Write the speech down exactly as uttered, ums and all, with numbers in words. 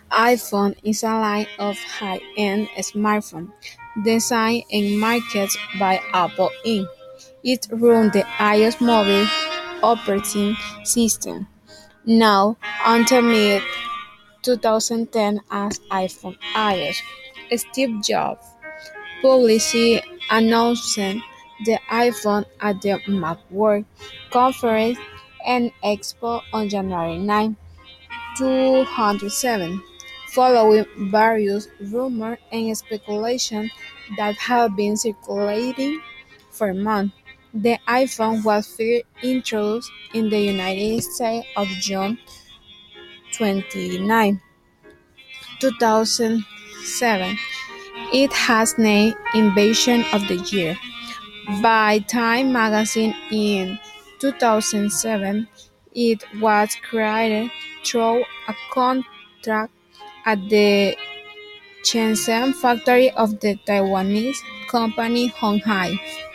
iPhone is a line of high-end smartphones designed and marketed by Apple Inc. It runs the iOS mobile operating system, now until mid-twenty ten as iPhone iOS. Steve Jobs publicly announced the iPhone at the Macworld Conference and Expo on January ninth, two thousand seven, following various rumors and speculation that have been circulating for months. The iPhone was first introduced in the United States on June twenty-ninth, two thousand seven. It has named Invention of the Year by Time magazine in two thousand seven. It was created through a contract at the Shenzhen factory of the Taiwanese company Hon Hai.